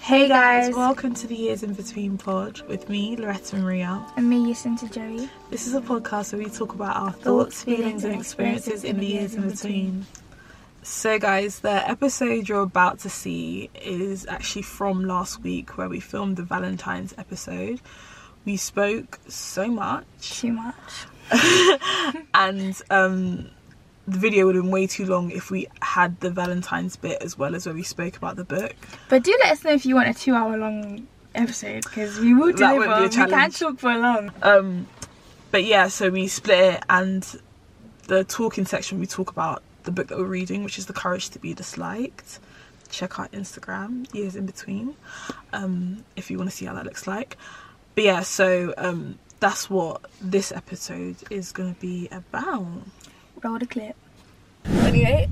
Hey guys, welcome to the Years in Between pod with me, Loretta Maria. And me, Yacinta Joey. This is a podcast where we talk about our thoughts, feelings and experiences in the years in between. So guys, the episode you're about to see is actually from last week where we filmed the Valentine's episode. We spoke so much. Too much. And the video would have been way too long if we had the Valentine's bit as well as where we spoke about the book. But do let us know if you want a 2-hour long episode, because we will That deliver. won't be a We can't challenge. talk for long. But yeah, so we split it, and the talking section we talk about the book that we're reading, which is The Courage to Be Disliked. Check out Instagram, Years in Between, if you want to see how that looks like. But yeah, so that's what this episode is going to be about. Roll the clip. Anyway,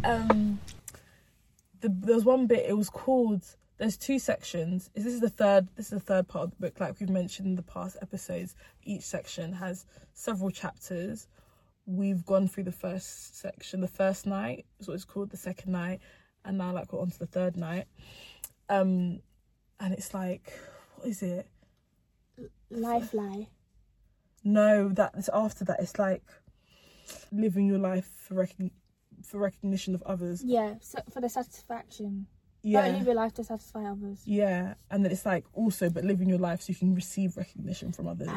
there's one bit, it was called, there's two sections. This is the third part of the book, like we've mentioned in the past episodes. Each section has several chapters. We've gone through the first section, the first night is what it's called, the second night, and now like we're on to the third night. And it's like, what is it? Life lie. No, that's after that. It's like living your life for recognition of others. Yeah, so for the satisfaction. Yeah. Don't live your life to satisfy others. Yeah, and then it's like also, but living your life so you can receive recognition from others.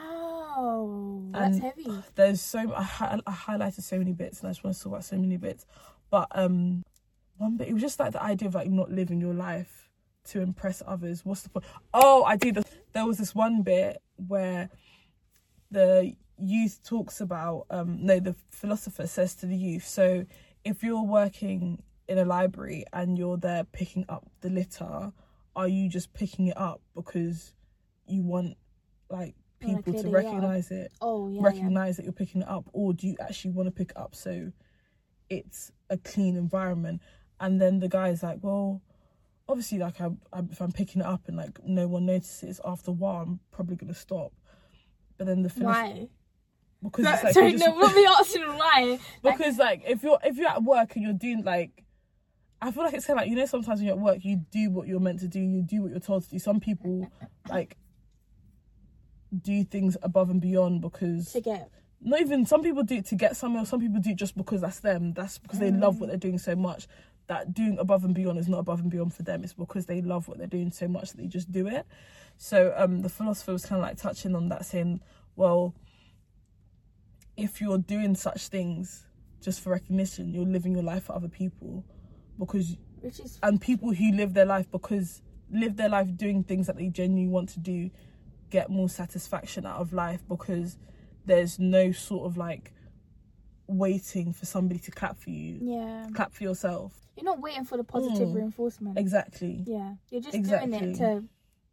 Ow, that's And heavy. There's so I highlighted so many bits, and I just want to talk about so many bits. But one bit, it was just like the idea of like not living your life to impress others. What's the point? Oh, I do. There was this one bit where the youth talks about the philosopher says to the youth, so if you're working in a library and you're there picking up the litter, are you just picking it up because you want like people to recognize it? Recognize that you're picking it up, or do you actually want to pick it up so it's a clean environment? And then the guy's like, well, obviously, like if I'm picking it up and like no one notices, after a while I'm probably gonna stop. But then Why? Because No, it's like sorry, no, we'll be asking why. because like if you're at work and you're doing like, I feel like it's kind of like, you know, sometimes when you're at work you do what you're meant to do, you do what you're told to do. Some people like do things above and beyond because not even, some people do it to get somewhere, some people do it just because that's them. That's because they love what they're doing so much that doing above and beyond is not above and beyond for them. It's because they love what they're doing so much that they just do it. So the philosopher was kind of like touching on that, saying, well, if you're doing such things just for recognition, you're living your life for other people, and people who live their life doing things that they genuinely want to do get more satisfaction out of life, because there's no sort of like waiting for somebody to clap for you. Yeah. Clap for yourself. You're not waiting for the positive reinforcement. Exactly. Yeah. You're just doing it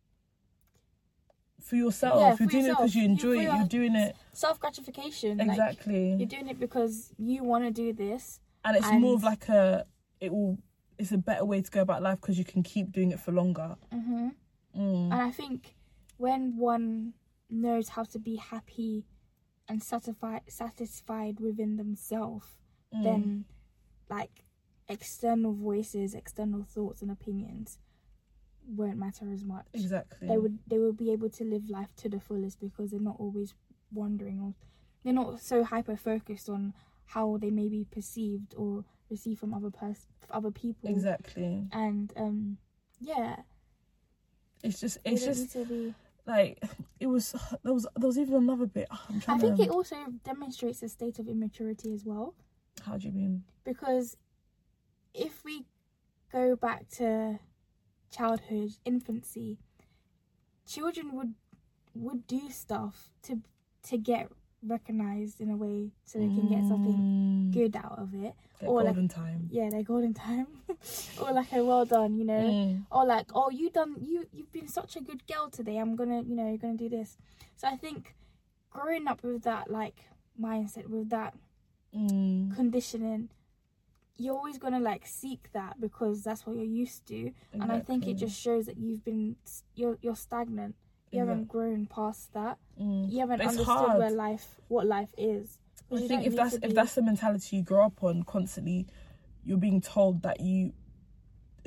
for yourself. Yeah, you're doing it because you enjoy it. You're doing it self-gratification. Exactly. Like, you're doing it because you want to do this, and it's more of like it's a better way to go about life because you can keep doing it for longer. And I think when one knows how to be happy and satisfied within themselves, then like external voices, external thoughts and opinions won't matter as much. Exactly. They will be able to live life to the fullest because they're not always wondering, or they're not so hyper focused on how they may be perceived or received from other people. Exactly. And yeah, it's just like there was even another bit. I think it also demonstrates a state of immaturity as well. How do you mean? Because if we go back to childhood, infancy, children would do stuff to get recognized in a way so they can get something good out of it. Their golden time. Yeah, their golden time. Or like a well done, you know. Or like, oh, you've been such a good girl today, I'm gonna, you know, you're gonna do this. So I think growing up with that like mindset, with that conditioning, you're always gonna like seek that because that's what you're used to. Exactly. And I think it just shows that you're stagnant. You haven't grown past that. You haven't understood what life is. I think if that's the mentality you grow up on constantly, you're being told that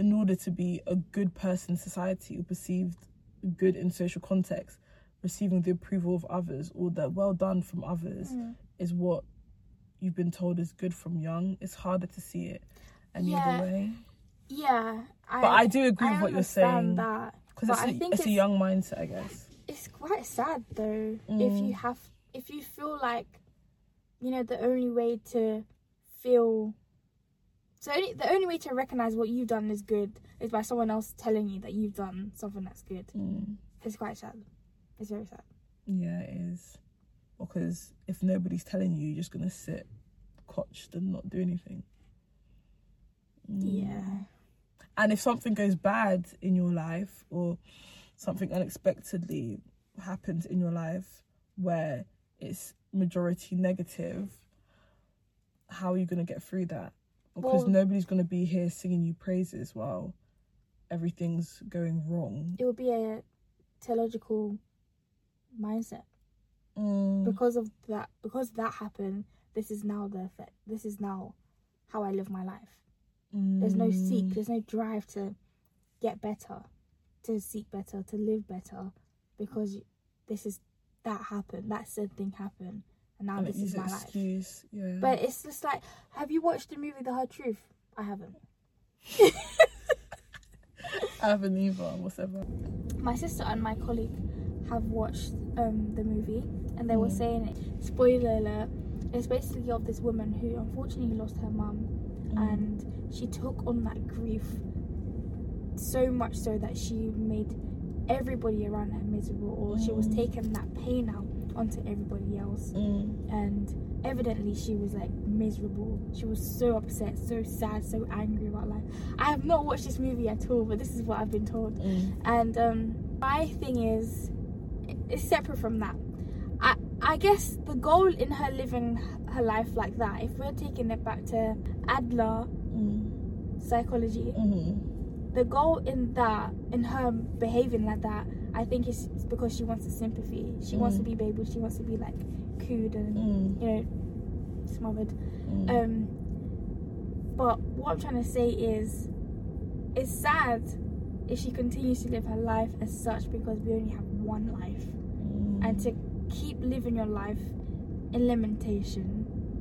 in order to be a good person in society or perceived good in social context, receiving the approval of others or the well done from others is what you've been told is good from young. It's harder to see it any other way. Yeah. But I do agree with what you're saying. Because it's a young mindset, I guess. It's quite sad though, if you feel like, you know, the only way to recognize what you've done is good is by someone else telling you that you've done something that's good. It's quite sad. It's very sad. Yeah, it is. Because if nobody's telling you, you're just gonna sit cotched and not do anything. Yeah. And if something goes bad in your life or something unexpectedly happens in your life where it's majority negative, how are you going to get through that? Because nobody's going to be here singing you praises while everything's going wrong. It will be a theological mindset. Because that happened, this is now the effect. This is now how I live my life. There's no there's no drive to get better, to seek better, to live better, because that happened, that said thing happened, and now this is my life. Yeah. But it's just like, have you watched the movie The Hard Truth? I haven't. I haven't either, whatever. My sister and my colleague have watched the movie, and they were saying, spoiler alert, it's basically of this woman who unfortunately lost her mum, and she took on that grief so much so that she made everybody around her miserable, or she was taking that pain out onto everybody else. And evidently she was like miserable. She was so upset, so sad, so angry about life. I have not watched this movie at all, but this is what I've been told. And my thing is, it's separate from that. I guess the goal in her living her life like that, if we're taking it back to Adler psychology, the goal in that, in her behaving like that, I think is because she wants the sympathy. She wants to be baby. She wants to be like cooed and you know, smothered. But what I'm trying to say is, it's sad if she continues to live her life as such, because we only have one life, and to keep living your life in lamentation.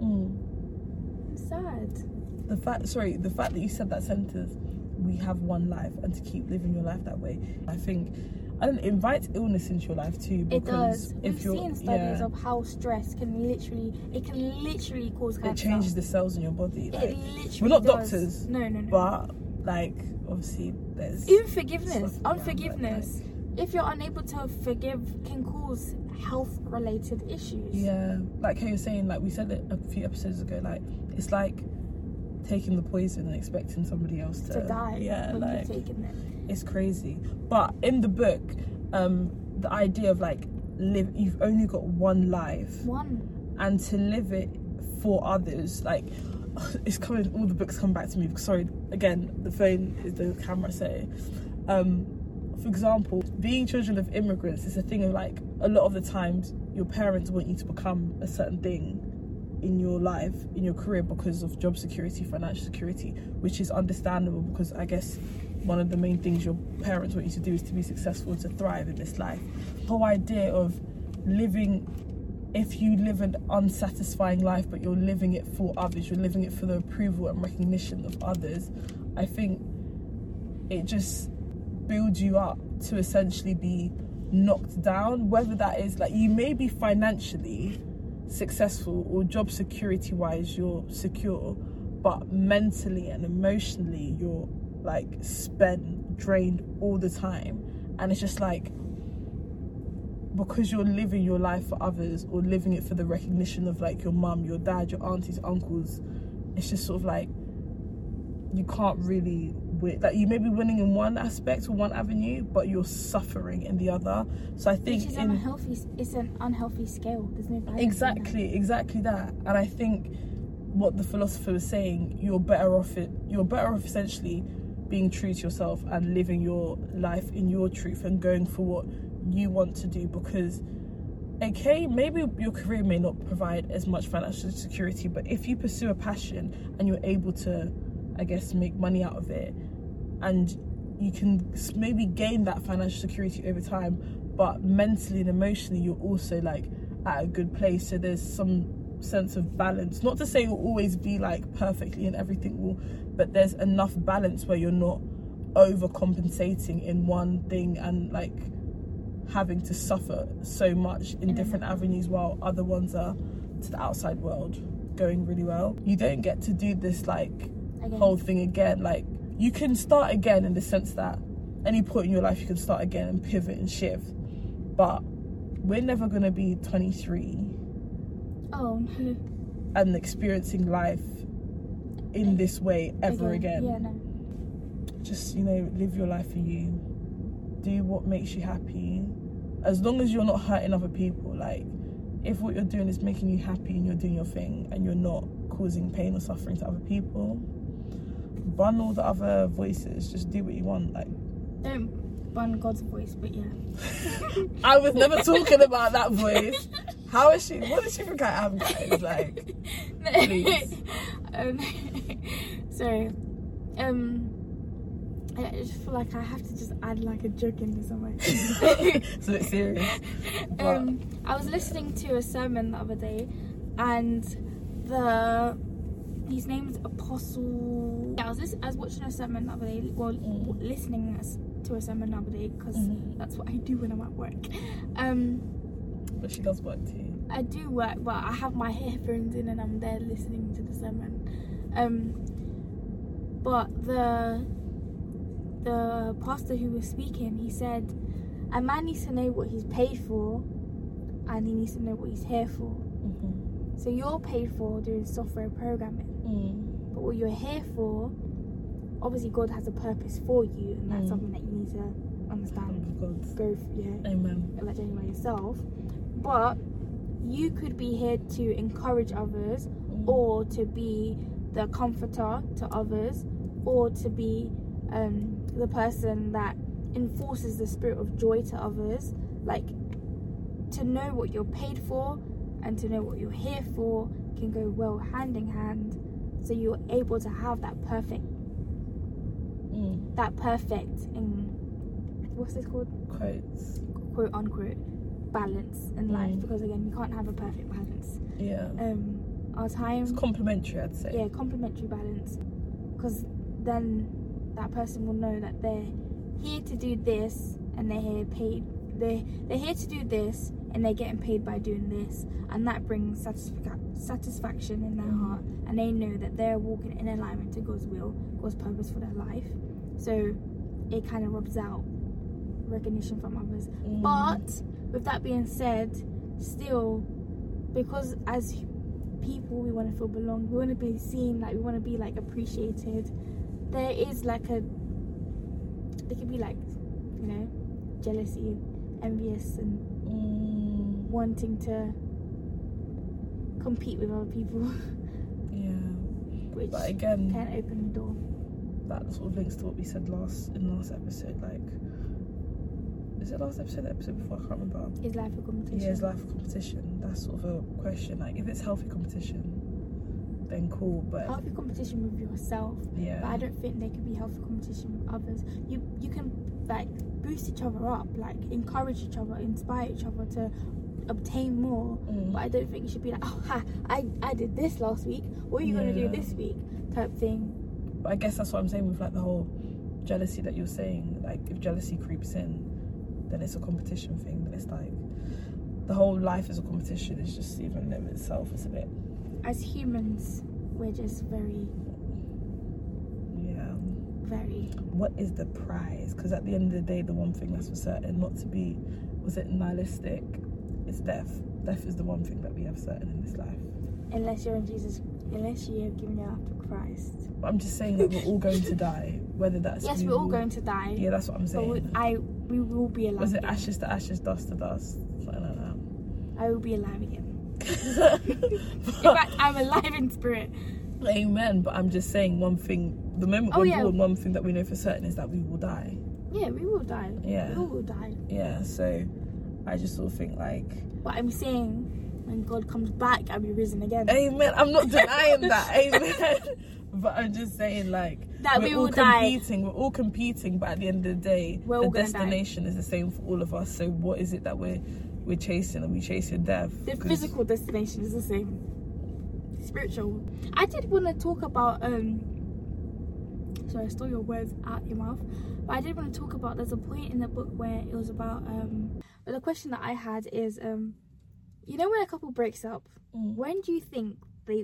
It's sad. The fact that you said that sentence, we have one life, and to keep living your life that way, I think, and it invites illness into your life too. Because it does. We've seen studies of how stress can literally cause cancer. It changes the cells in your body. Like, it literally we're not does. doctors. No. But like, obviously, there's even forgiveness, unforgiveness. If you're unable to forgive, can cause health-related issues. Yeah, like how you're saying, like we said it a few episodes ago. Like, it's like taking the poison and expecting somebody else to die. Yeah, when like, you've taken it. It's crazy. But in the book, the idea of like you've only got one life, and to live it for others, like it's coming. All the books come back to me. Sorry, again, the phone is the camera saying. For example, being children of immigrants is a thing of like, a lot of the times your parents want you to become a certain thing in your life, in your career, because of job security, financial security, which is understandable, because I guess one of the main things your parents want you to do is to be successful, to thrive in this life. The whole idea of living, if you live an unsatisfying life but you're living it for others, you're living it for the approval and recognition of others, I think it just builds you up to essentially be knocked down, whether that is like you may be financially successful or job security wise you're secure, but mentally and emotionally you're like spent, drained all the time. And it's just like, because you're living your life for others or living it for the recognition of like your mum, your dad, your aunties, uncles, it's just sort of like you can't really win. Like, you may be winning in one aspect or one avenue, but you're suffering in the other. So I think it's an unhealthy scale. There's no balance. Exactly that. And I think what the philosopher was saying, you're better off essentially being true to yourself and living your life in your truth and going for what you want to do, because okay, maybe your career may not provide as much financial security, but if you pursue a passion and you're able to, I guess, make money out of it, and you can maybe gain that financial security over time, but mentally and emotionally you're also like at a good place. So there's some sense of balance. Not to say you'll always be like perfectly and everything will, but there's enough balance where you're not overcompensating in one thing and like having to suffer so much in different avenues while other ones are to the outside world going really well. You don't get to do this like whole thing again. Like, you can start again in the sense that any point in your life you can start again and pivot and shift, but we're never going to be 23 and experiencing life in this way ever again. Yeah, no. Just, you know, live your life for you, do what makes you happy, as long as you're not hurting other people. Like, if what you're doing is making you happy and you're doing your thing and you're not causing pain or suffering to other people, bun all the other voices. Just do what you want. Like, don't bun God's voice, but yeah. I was never talking about that voice. How is she? What does she think I am, guys? Like, please. Sorry. I just feel like I have to just add like a joke in there somewhere. It's a bit serious. I was listening to a sermon the other day, and his name is Apostle. Yeah, I was watching a sermon the other day. Well, listening to a sermon the other day, because that's what I do when I'm at work. But she does work too. I do work, but I have my headphones in and I'm there listening to the sermon. But the pastor who was speaking, he said a man needs to know what he's paid for, and he needs to know what he's here for. So you're paid for doing software programming, but what you're here for, obviously God has a purpose for you, and that's something that you need to understand. Amen. Like anyway yourself. But you could be here to encourage others, or to be the comforter to others, or to be the person that enforces the spirit of joy to others. Like, to know what you're paid for and to know what you're here for can go well hand in hand, so you're able to have that perfect what's this called? Quotes. Quote unquote balance in life, because again, you can't have a perfect balance. Our time, it's complementary, I'd say. Yeah, complementary balance, because then that person will know that they're here to do this and they're here to do this and they're getting paid by doing this, and that brings satisfaction in their heart, and they know that they're walking in alignment to God's will, God's purpose for their life. So it kind of rubs out recognition from others. But with that being said, still, because as people we want to feel belong, we want to be seen, like we want to be like appreciated, there is like there could be like, you know, jealousy, envious, and wanting to compete with other people. Which, but again, can open the door. That sort of links to what we said in the last episode. Like, is it last episode? The episode before? I can't remember. Is life a competition? Yeah, is life a competition? That's sort of a question. Like, if it's healthy competition, then cool. But healthy competition with yourself. Yeah. But I don't think there could be healthy competition with others. You can like boost each other up, like encourage each other, inspire each other to obtain more. But I don't think it should be like, oh, I did this last week. What are you gonna do this week? Type thing. But I guess that's what I'm saying with like the whole jealousy that you're saying. Like, if jealousy creeps in, then it's a competition thing. Then it's like the whole life is a competition. It's just even in itself, it's a bit. As humans, we're just very. What is the prize? Because at the end of the day, the one thing that's for certain, not to be, was it nihilistic, it's death. Death is the one thing that we have certain in this life. Unless you're in Jesus, unless you have given your life to Christ. But I'm just saying that we're all going to die, whether that's. Yes, we're all going to die. Yeah, that's what I'm saying. But we will be alive. Was it ashes to ashes, dust to dust? Something like that. I will be alive again. In fact, I'm alive in spirit. Amen. But I'm just saying, one thing, the moment we're born, one thing that we know for certain is that we will die. Yeah, we will die. Yeah. We all will die. Yeah, so I just sort of think like. But I'm saying, when God comes back, I'll be risen again. Amen. I'm not denying that. Amen. But I'm just saying, like, that we we're all will die. competing. We're all competing, but at the end of the day, We're the all gonna die. destination is the same for all of us. So what is it that we're chasing? Are we chasing death? The 'Cause physical destination is the same. Spiritual. I did want to talk about sorry, I stole your words out your mouth. But I did want to talk about, there's a point in the book where it was about but the question that I had is you know, when a couple breaks up, when do you think they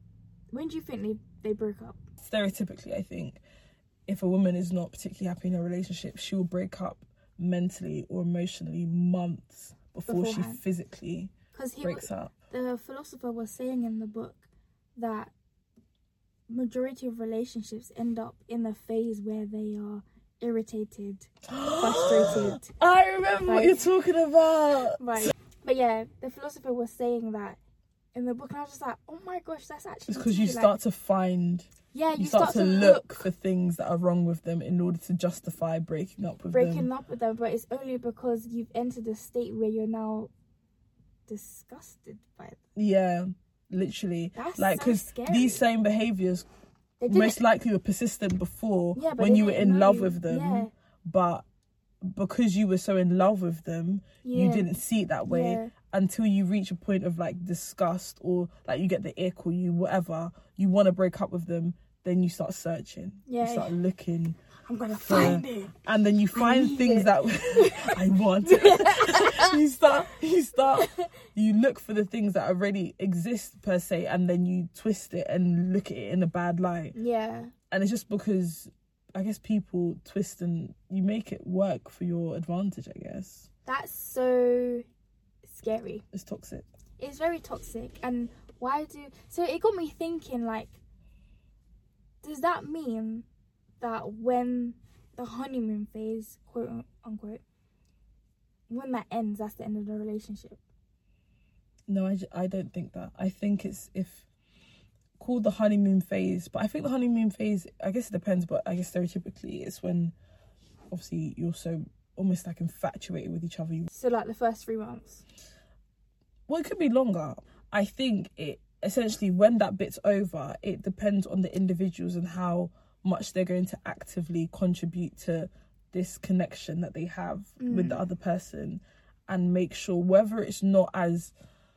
broke up? Stereotypically, I think if a woman is not particularly happy in a relationship, she will break up mentally or emotionally months before she physically breaks up. The philosopher was saying in the book that majority of relationships end up in the phase where they are irritated, frustrated. I remember what you're talking about. Right. But yeah, the philosopher was saying that in the book, and I was just like, oh my gosh, that's actually It's because you start to find... Yeah, you start to look for things that are wrong with them in order to justify breaking up with them. But it's only because you've entered a state where you're now disgusted by it. Yeah, literally. That's like, because scary. these same behaviours most likely were persistent before when you were in love with them. Yeah. But because you were so in love with them, you didn't see it that way until you reach a point of like disgust, or like you get the ick, or you whatever, you want to break up with them, then you start searching. You start looking. I'm gonna find it. And then you find things that I want. you look for the things that already exist per se, and then you twist it and look at it in a bad light. Yeah. And it's just because I guess people twist and you make it work for your advantage, I guess. That's so scary. It's toxic. It's very toxic. And so it got me thinking, like, does that mean that when the honeymoon phase, quote unquote, when that ends, that's the end of the relationship? No, I don't think that. I think it's called the honeymoon phase, but I think the honeymoon phase, I guess it depends, but I guess stereotypically it's when obviously you're so almost like infatuated with each other. So like the first 3 months? Well, it could be longer. I think it essentially, when that bit's over, it depends on the individuals and how much they're going to actively contribute to this connection that they have with the other person, and make sure whether it's not as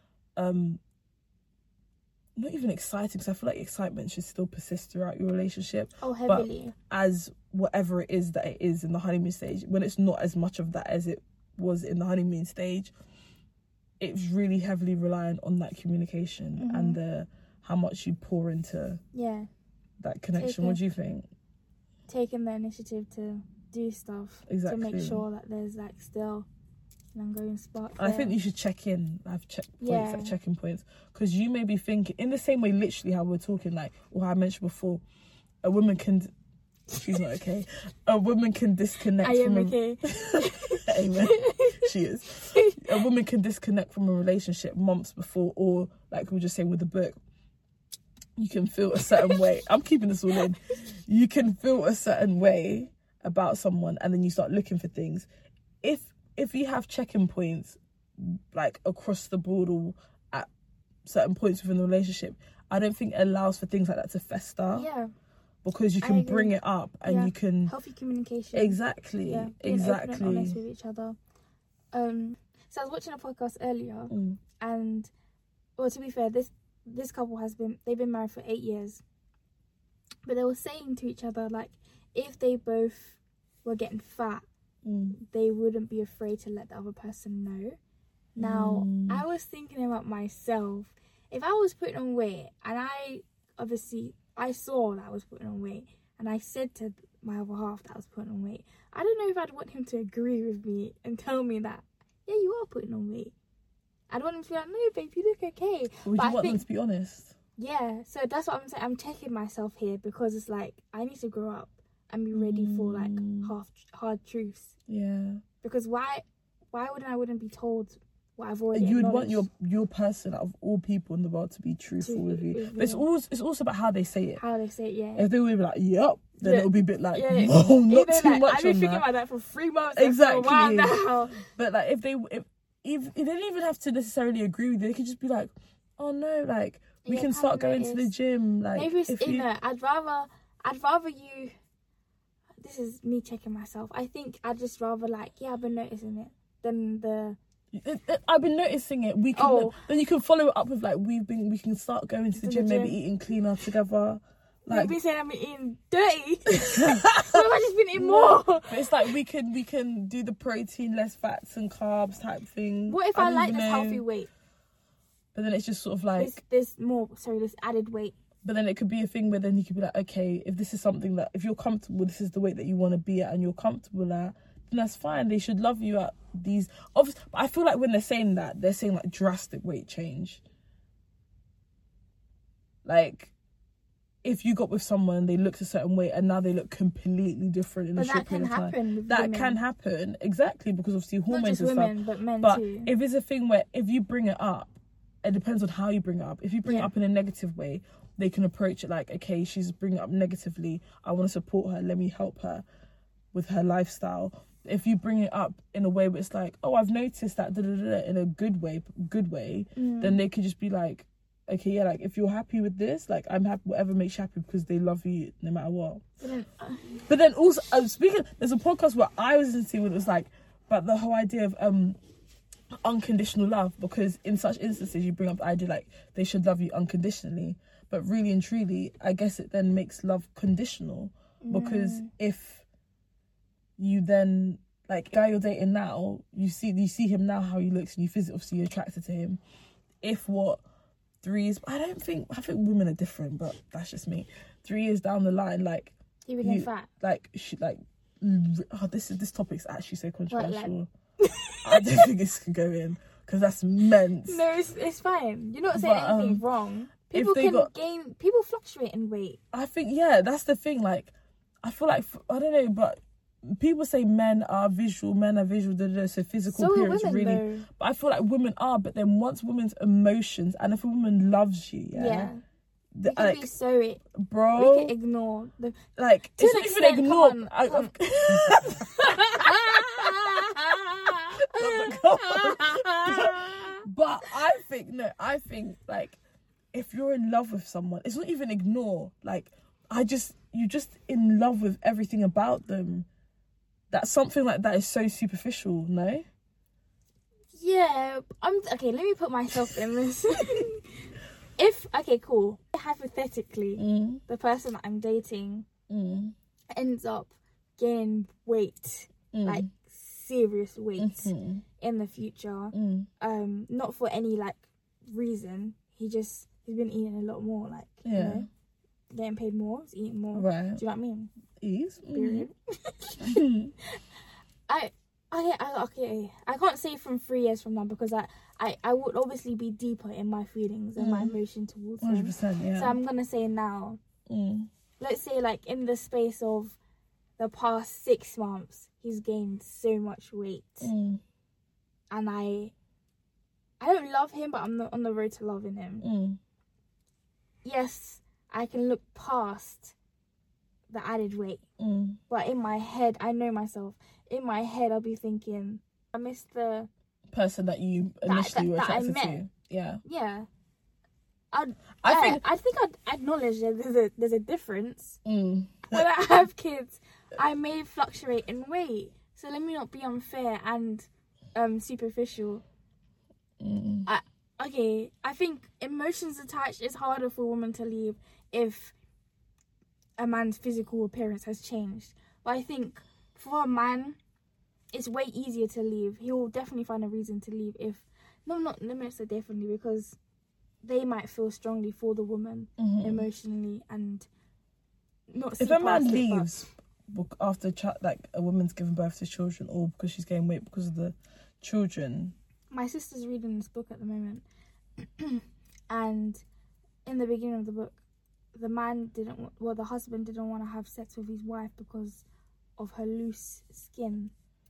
not even exciting, because I feel like excitement should still persist throughout your relationship. Oh, heavily. But as whatever it is that it is in the honeymoon stage, when it's not as much of that as it was in the honeymoon stage, it's really heavily reliant on that communication and how much you pour into that connection. What do you think? Taking the initiative to do stuff to make sure that there's like still an ongoing spark there. I think you should check in, have checkpoints, like checking points, because you may be thinking in the same way, literally how we're talking, like, or how I mentioned before, a woman can. She's not okay. A woman can disconnect. I am okay. Amen. She is. A woman can disconnect from a relationship months before, or like we were just saying with the book, you can feel a certain way. I'm keeping this all in. You can feel a certain way about someone, and then you start looking for things. If you have check-in points, like across the board or at certain points within the relationship, I don't think it allows for things like that to fester. Yeah. Because you can bring it up and you can... Healthy communication. Exactly. Yeah, exactly. Open and honest with each other. So I was watching a podcast earlier, and, well, to be fair, this couple they've been married for 8 years. But they were saying to each other, like, if they both were getting fat, they wouldn't be afraid to let the other person know. Now, I was thinking about myself. If I was putting on weight, and I saw that I was putting on weight, and I said to my other half that I was putting on weight, I don't know if I'd want him to agree with me and tell me that, yeah, you are putting on weight. I'd want him to be like, no, babe, you look okay. Would you want them to be honest? Yeah, so that's what I'm saying. I'm checking myself here, because it's like, I need to grow up and be ready for like hard truths. Yeah. Because why wouldn't be told what I've already You'd want your person out of all people in the world to be truthful with you. But it's also about how they say it. How they say it, yeah. If they would be like, yep, then it'll be a bit like, no, not too much. I've been thinking about that for 3 months. Exactly. For a while now. But like, if they didn't even have to necessarily agree with you, they could just be like, oh no, like, we can start going to the gym. Like, maybe it's inner. I'd rather you. This is me checking myself. I think I'd just rather like, I've been noticing it than the. I've been noticing it. We can then you can follow it up with like we can start going to the gym, maybe eating cleaner together. Like, you've been saying I've been eating dirty. What have I just been eating more? But it's like we can do the protein, less fats and carbs type thing. What if I like this healthy weight? But then it's just sort of like this added weight. But then it could be a thing where then you could be like, okay, if this is something that, if you're comfortable, this is the weight that you want to be at and you're comfortable at, then that's fine. They should love you at these. Obviously, but I feel like when they're saying that, they're saying like drastic weight change. Like, if you got with someone, they looked a certain way and now they look completely different in a short period of time. That can happen, exactly, because obviously hormones and stuff. Not just women, but men but too. If it's a thing where if you bring it up, it depends on how you bring it up. If you bring it up in a negative way, they can approach it like, okay, she's bringing it up negatively. I want to support her. Let me help her with her lifestyle. If you bring it up in a way where it's like, oh, I've noticed that in a good way, then they could just be like, okay, yeah, like if you're happy with this, like I'm happy, whatever makes you happy, because they love you no matter what. But then also, there's a podcast where I was listening to when it was like about the whole idea of unconditional love, because in such instances you bring up the idea like they should love you unconditionally, but really and truly I guess it then makes love conditional, because if you then, like, guy you're dating now, you see him now how he looks and you physically obviously you're attracted to him. If 3 years, I think women are different, but that's just me. 3 years down the line, like he became fat, like this topic's actually so controversial. I don't think this can go in because that's men's. No, it's fine. You're not saying anything wrong. People people fluctuate in weight. I think, that's the thing. Like, I feel like, I don't know, but people say men are visual, so physical appearance really. Though. But I feel like women are, but then once women's emotions, and if a woman loves you, we can be so bro, we can ignore the, like, it's not even ignore. But I think like, if you're in love with someone, it's not even ignore. Like, you're just in love with everything about them. That something like that is so superficial, no? Yeah, okay, let me put myself in this. Cool. Hypothetically, the person that I'm dating ends up gaining weight, like serious weight in the future. Not for any like reason. He's been eating a lot more, like, you know, getting paid more, he's eating more. Right. Do you know what I mean? Ease. Period. I can't say from 3 years from now, because I would obviously be deeper in my feelings and my emotion towards him. 100%, yeah. So I'm gonna say now, let's say like in the space of the past 6 months, he's gained so much weight, and I don't love him, but I'm not on the road to loving him. Yes, I can look past the added weight, but in my head, I know myself. In my head, I'll be thinking, I miss the person that you initially were attracted to. Yeah. I think I'd acknowledge that there's a difference. When I have kids, I may fluctuate in weight, so let me not be unfair and superficial. I think emotions attached is harder for a woman to leave if a man's physical appearance has changed. But I think for a man, it's way easier to leave. He will definitely find a reason to leave let me say definitely, because they might feel strongly for the woman emotionally and not see. If a man leaves after like a woman's given birth to children, or because she's gaining weight because of the children. My sister's reading this book at the moment, and in the beginning of the book, the husband didn't want to have sex with his wife because of her loose skin.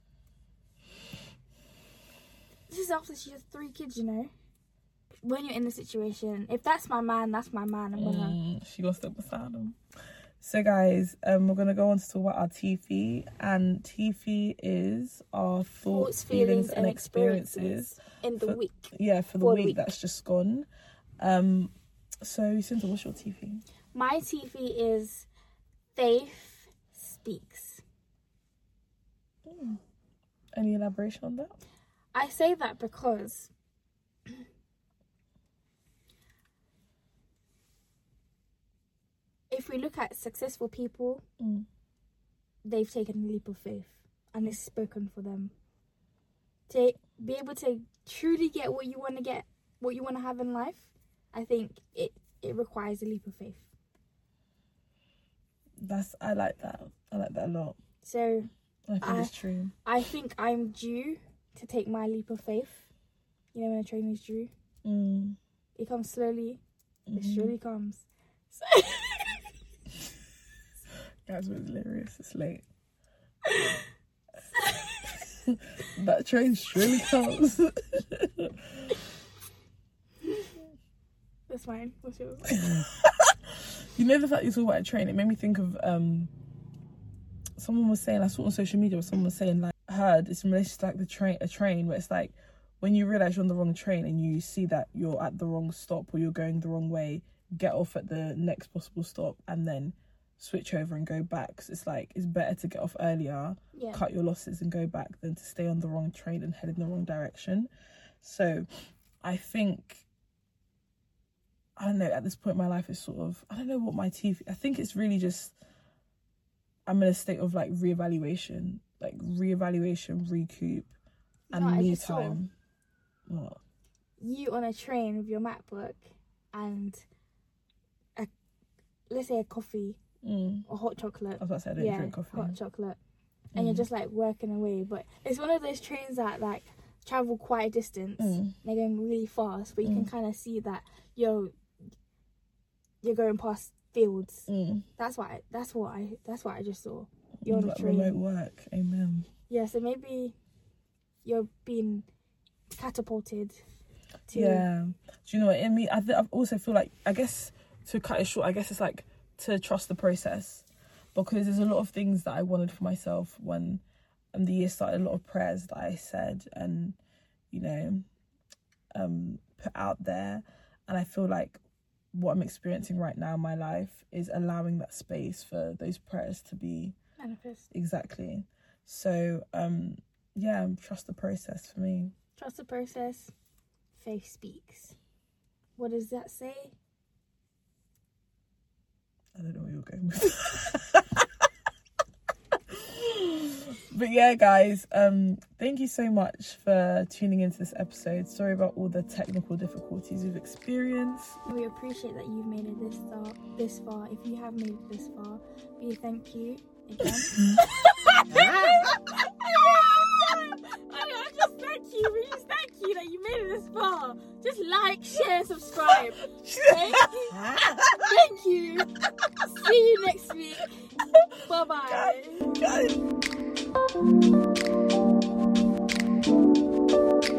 This is after she has 3 kids, you know. When you're in the situation, if that's my man, that's my man. I'm gonna. She gonna stick beside him. So guys, we're gonna go on to talk about our TFE, and TFE is our thoughts, feelings, and experiences in the week. Yeah, for the week that's just gone. So, Cinta, what's your TV? My TV is Faith Speaks. Any elaboration on that? I say that because if we look at successful people, they've taken a leap of faith and it's spoken for them. To be able to truly get what you want to get, what you want to have in life, I think it requires a leap of faith. I like that. I like that a lot. So I think it's true. I think I'm due to take my leap of faith. You know when a train is due? It comes slowly. It surely comes. So Guys, we're hilarious. It's late. That train surely comes. That's mine. What's yours? You know the fact you talk about a train, it made me think of someone was saying, I saw on social media where someone was saying, like, heard it's in relation to like a train where it's like when you realise you're on the wrong train and you see that you're at the wrong stop or you're going the wrong way, get off at the next possible stop and then switch over and go back. So it's like it's better to get off earlier, cut your losses and go back than to stay on the wrong train and head in the wrong direction. So I think, I don't know, at this point in my life it's sort of, I don't know what my TV, I think it's really just, I'm in a state of like reevaluation, recoup and me time. What? You on a train with your MacBook and let's say a coffee or hot chocolate. I was about to say I don't drink coffee. Hot chocolate. And you're just like working away. But it's one of those trains that like travel quite a distance. They're going really fast, but you can kind of see that you're going past fields. That's what I just saw. You're on a train. Remote work. Amen. Yeah, so maybe you're being catapulted to. Yeah. Do you know what I mean? I also feel like, I guess to cut it short, I guess it's like to trust the process, because there's a lot of things that I wanted for myself when the year started, a lot of prayers that I said and, you know, put out there. And I feel like what I'm experiencing right now in my life is allowing that space for those prayers to be manifest. Exactly. So, trust the process for me. Trust the process. Faith speaks. What does that say? I don't know where you're going with. But yeah, guys, thank you so much for tuning into this episode. Sorry about all the technical difficulties we've experienced. We appreciate that you've made it this far. If you have made it this far, we thank you again. We just thank you that you made it this far. Just like, share, subscribe. Okay? Thank you. See you next week. Bye bye. Guys.